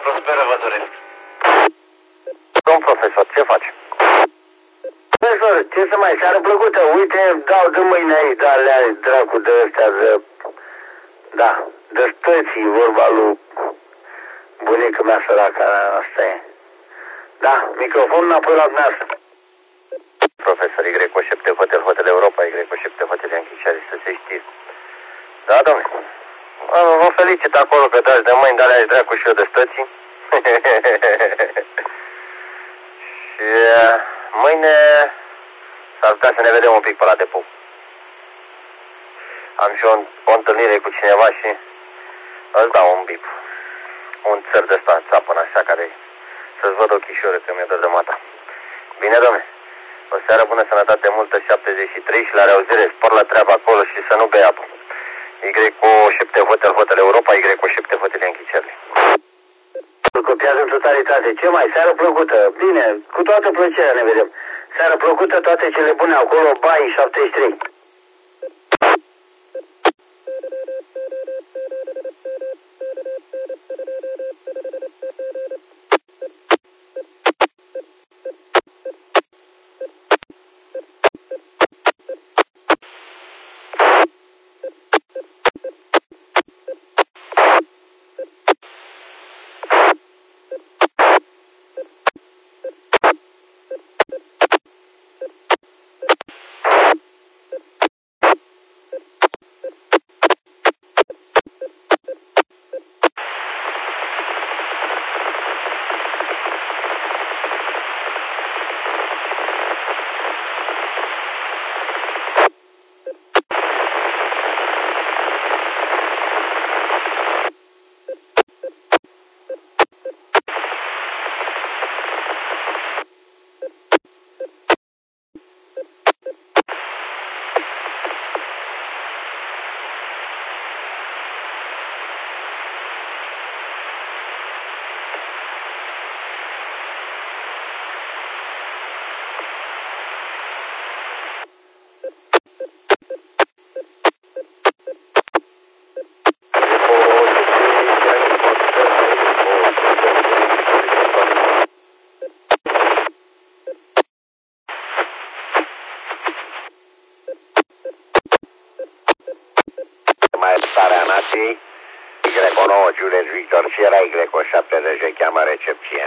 prosperă vă doresc. Domn profesor, ce faci? Profesor, ce să mai, seară plăcută, uite, dau de mâine aici, da, alea, dracu de ăstea, da, de stății, vorba lui bunica mea săracă, asta e. Da, microfonul înapoi la dumneavoastră. Profesor Y7 Hotel Europa, Y7 Hotel Yankee Charlie, să se știe. Da, domnule. Vă felicit acolo că dați de mâini, dar le-aș dracu și eu de stății. Și mâine s-ar putea să ne vedem un pic pe la depou. Am și o întâlnire cu cineva și îți dau un bip. Un țăr de ăsta țapăn așa care să-ți văd ochișorul că mi-e dor de mata. Bine, domne. O seară bună, sănătate multă, 73 și la reauzire, spor la treabă acolo și să nu bei apă. Y7 Hotel Europa, Y7 Hotel Yankee Charlie. Îl copiază în totalitate. Ce mai? Seară plăcută. Bine, cu toată plăcerea ne vedem. Seară plăcută, toate cele bune acolo, bai 73. Y9 Juliet Victor Sierra, Y70 cheamă recepție.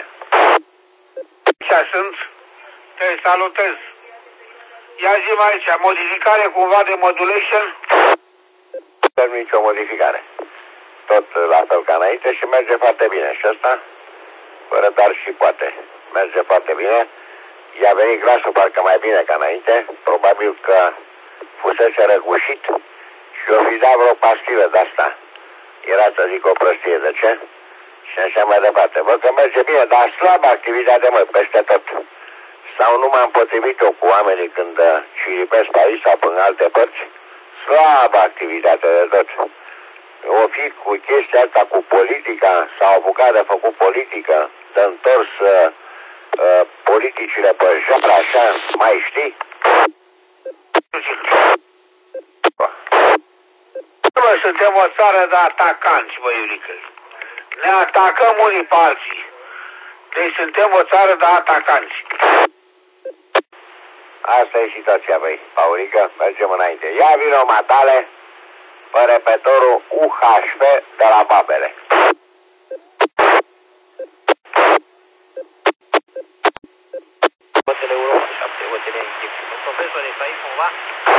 Așa sunt, te salutez. Ia zi-mi aici, modificare cumva de modulation? Nu avem nicio modificare. Tot la fel ca înainte și merge foarte bine. Și ăsta, fără dar și poate. Merge foarte bine. I-a venit glasul parcă mai bine ca înainte. Probabil că fusese răgușit și o fi dat vreo pastilă de-asta. Era, să zic, o prostie, de ce? Și așa mai departe. Văd că merge bine, dar slabă activitate, mă, peste tot. Sau nu m-am potrivit eu cu oamenii când ciripesc pe aici sau până alte părți? Slabă activitate de tot. O fi cu chestia asta, cu politica, s-au apucat de făcut politică, de întors politicile pe joc, așa, mai știi? Noi suntem o țară de atacanți, bă, Iurică. Ne atacăm unii pe alții. Deci suntem o țară de atacanți. Asta e situația, băi, Paurică, mergem înainte. Ia vino matale pe repetorul UHP de la Babele. Hotel Europa 7, Hotel Yankee. Profesor, ești aici cumva?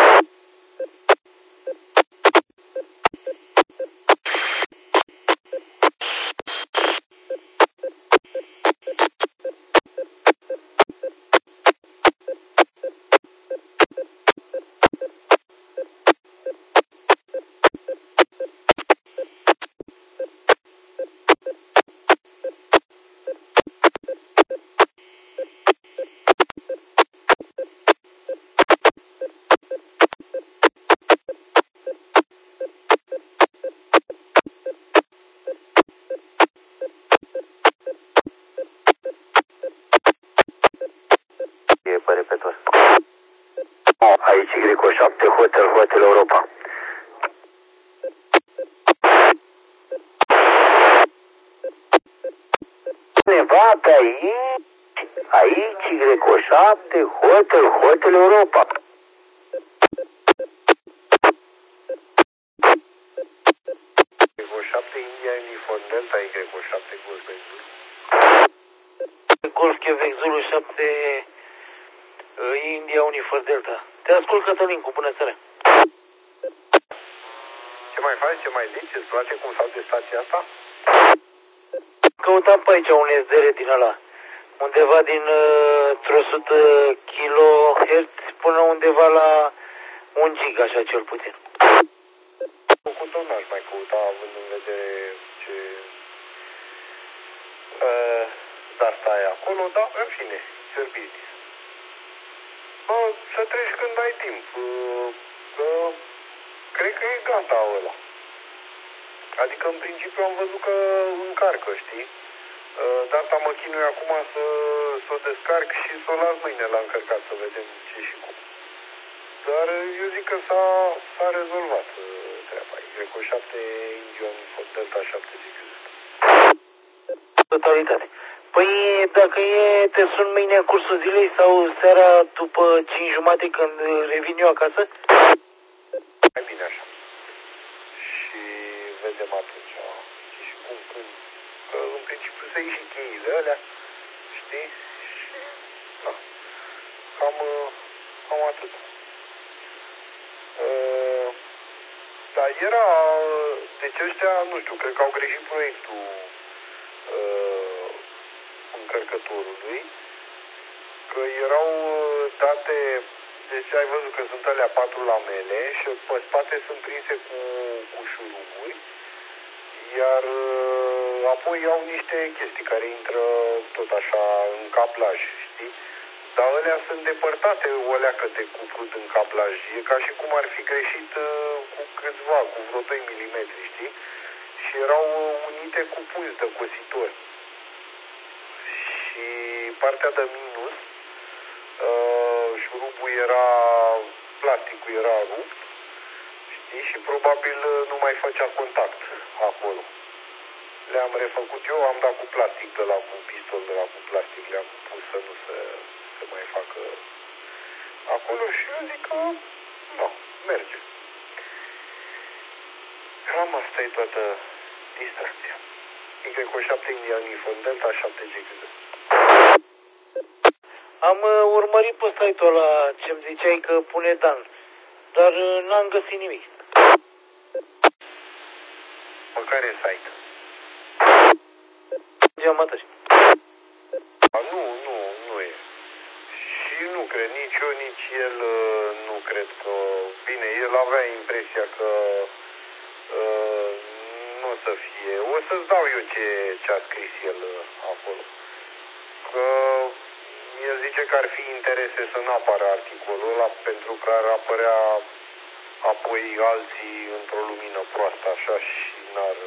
Pe repetor. Aici Y7 Hotel Europa. pe aici, Greco 7, Hotel Europa. Greco 7, India, Uniform Delta, Greco 7, Golf Benzul. Golf Quebec Zulu 7, India Uniform Delta. Te ascult, Cătălin, bună seara. Ce mai faci, ce mai zici? Îți place cum salte stația asta? Căutam pe aici un SDR din ăla. Undeva din 100 kHz până undeva la 1 gig, așa cel puțin. Cu tot n-aș mai căuta, având în vedere ce asta e acolo, dar în fine, your business. Să treci când ai timp. Cred că e gata ăla. Adică în principiu am văzut că încarcă, știi? Dar asta mă chinui acum să o descarc și să o las mâine la încărcat, să vedem ce și cum. Dar eu zic că s-a rezolvat treaba. Greco 7, Indian, Delta 7 GQ. Totalitate. Păi dacă e, te sun mâine în cursul zilei sau seara după 5:30 când revin eu acasă? Mai bine așa. Și vedem atunci ce și cum, când. Că în principiu să iei și cheile alea, știi? Și da. Cam atât. Dar era, deci ăștia, nu știu, cred că au greșit proiectul încărcătorului, că erau date, deci ai văzut că sunt alea 4 lamele și pe spate sunt prinse cu șuruburi, iar apoi au niște chestii care intră tot așa în cablaj, știi? Dar alea sunt depărtate o leacă de cuplut în cablaj. E ca și cum ar fi greșit cu câțiva, cu vreo 2 mm, știi? Și erau unite cu pungi de cositor. Și partea de minus, șurubul era, plasticul era rupt, știi? Și probabil nu mai făcea contact acolo. Le-am refăcut eu, am dat cu plastic de la, cu pistol de la cu plastic, le-am pus să nu se mai facă acolo și eu zic că nu, merge. Cam asta e toată distracția. Greco 7 India Uniform Delta 7 GQ. Am urmărit pe site-ul ăla ce-mi ziceai că pune Dan, dar n-am găsit nimic. Pe care site? Geamatări. Nu e. Și nu cred, nici eu, nici el nu cred că... Bine, el avea impresia că nu o să fie... O să-ți dau eu ce a scris el acolo. Că el zice că ar fi interese să nu apară articolul ăla pentru că ar apărea apoi alții într-o lumină proastă așa și n-ar...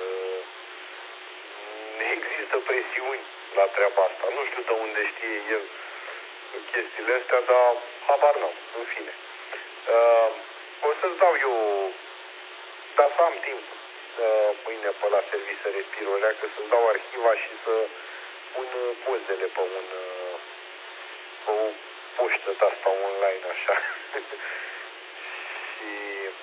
Există presiuni la treaba asta. Nu știu de unde știe el chestiile astea, dar habar n-am, în fine. O să-ți dau eu, dar să am timp mâine pe la serviciu să respir o leacă, să-ți dau arhiva și să pun pozele pe o poștă de asta online, așa. Și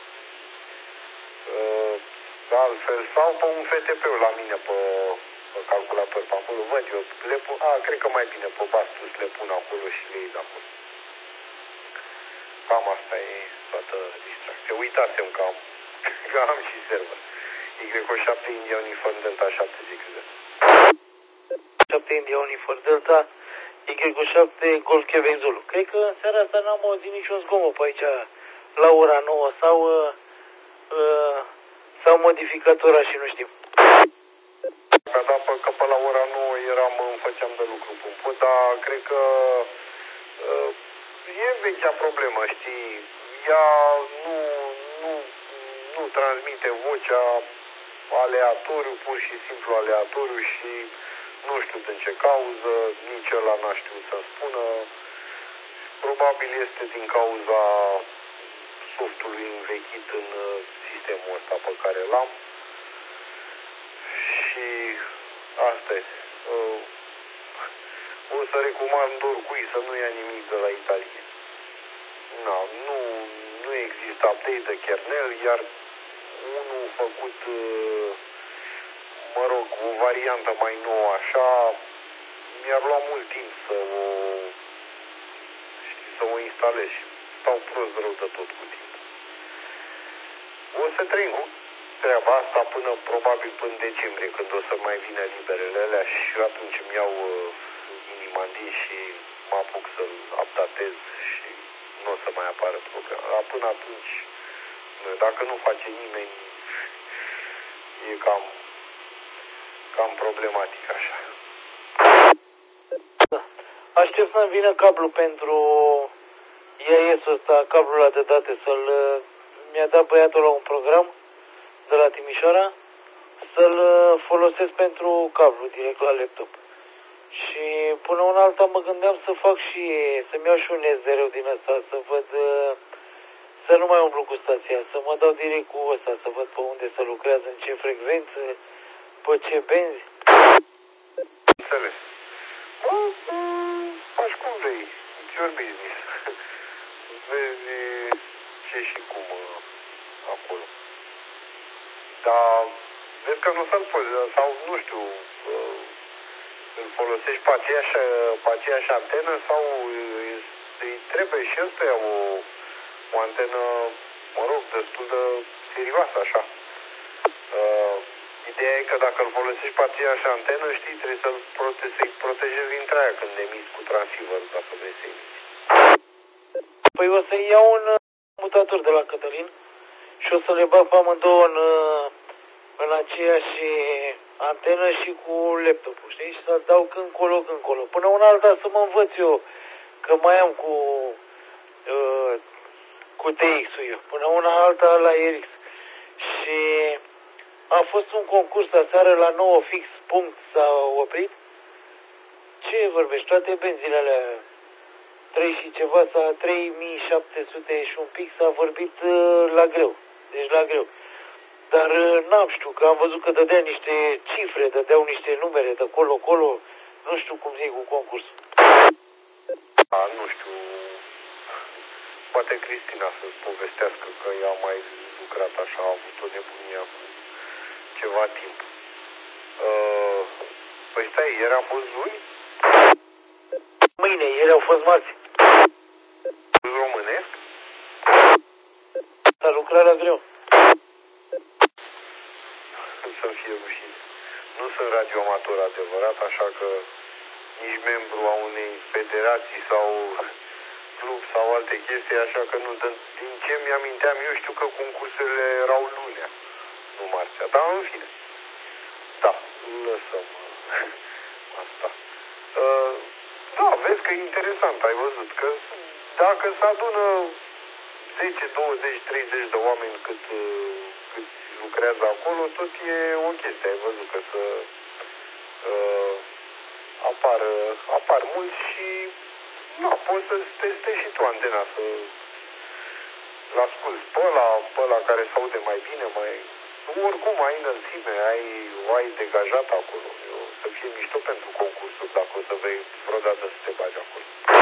altfel, sau pe un FTP-ul la mine pe calculator pe acolo, văd eu, le pun, cred că mai bine pe Bastus le pun acolo și le iei de acolo. Cam asta e toată distracția. Uitasem că am și server. Greco 7 India Uniform Delta 7 GQ. 7 India Uniform Delta, Greco 7 Golf Quebec Zulu. Cred că în seara asta n-am auzit niciun zgomot pe aici la ora 9 sau modificatora și nu știu. Că pe la ora 9 îmi făceam de lucru cu pod, dar cred că e vechea problemă, știi? Ea nu transmite vocea aleatoriu, pur și simplu aleatoriu și nu știu din ce cauză, nici ăla n-a știut să spună. Probabil este din cauza softului învechit în sistemul ăsta pe care l-am. Și asta e. pot să recomand oricui să nu ia nimic de la Italie. Na, nu există update de kernel, iar unul făcut, mă rog, o variantă mai nouă așa, mi-ar lua mult timp să o instalez și stau prost rău de tot cu timp. O să trăim cu treaba asta până probabil până decembrie, când o să mai vină liberele alea și atunci îmi iau inima în din și mă apuc să-l updatez și nu o să mai apară problema. Dar până atunci, dacă nu face nimeni, e cam problematic așa. Da. Aștept să-mi vină cablu pentru IAS-ul ăsta, cablul ăla de date, mi-a dat băiatul la un program de la Timișoara, să-l folosesc pentru cablu direct la laptop. Și până una alta mă gândeam să-mi iau și un SDR din ăsta, să văd, să nu mai umblu cu stația, să mă dau direct cu ăsta, să văd pe unde se lucrează, în ce frecvență, pe ce benzi. Înțeles. Faci cum vrei, it's your business. Vezi ce și cum acolo. Dar vezi că nu s-ar poate, sau nu știu, îl folosești pe aceeași antenă sau îi trebuie și ăstuia o antenă, mă rog, destul de serioasă așa. Ideea e că dacă îl folosești pe aceeași antenă, știi, trebuie să-i protejezi dintre aia când emiți cu transceiver, dacă vrei să emiți. Păi o să-i iau un mutator de la Cătălin și o să le bag pe amândouă în aceeași antenă și cu laptopul, știi? Și să dau când colo. Până una alta să mă învăț eu, că mai am cu TX-ul eu. Până una alta la RX. Și a fost un concurs aseară la 9 fix punct s-a oprit. Ce vorbești? Toate benzile alea 3 și ceva, 3700 și un pic s-a vorbit la greu. Deci la greu. Dar n-am știu, că am văzut că dădea niște cifre, dădeau niște numere de colo, nu știu cum zic cu concursul. Nu știu, poate Cristina să-ți povestească că ea a mai lucrat așa, a avut o nebunie cu ceva timp. Păi stai, ieri a fost luni? Mâine, ieri au fost marți. Românesc? S-a lucrat la greu. Să-mi fie rușine. Nu sunt radioamator adevărat, așa că nici membru a unei federații sau club sau alte chestii, așa că nu. Din ce mi-aminteam, eu știu că concursurile erau lunea, nu marțea. Dar în fine. Da, lăsăm asta. Da, vezi că e interesant, ai văzut că dacă se adună 10, 20, 30 de oameni cât lucrează acolo, tot e o chestie, ai văzut că apar mulți și poți să testezi și tu antena, să-l asculti pe ăla care se aude mai bine, oricum ai înălțime, ai degajat acolo. Să fie mișto pentru concursul dacă o să vrei vreodată să te bagi acolo.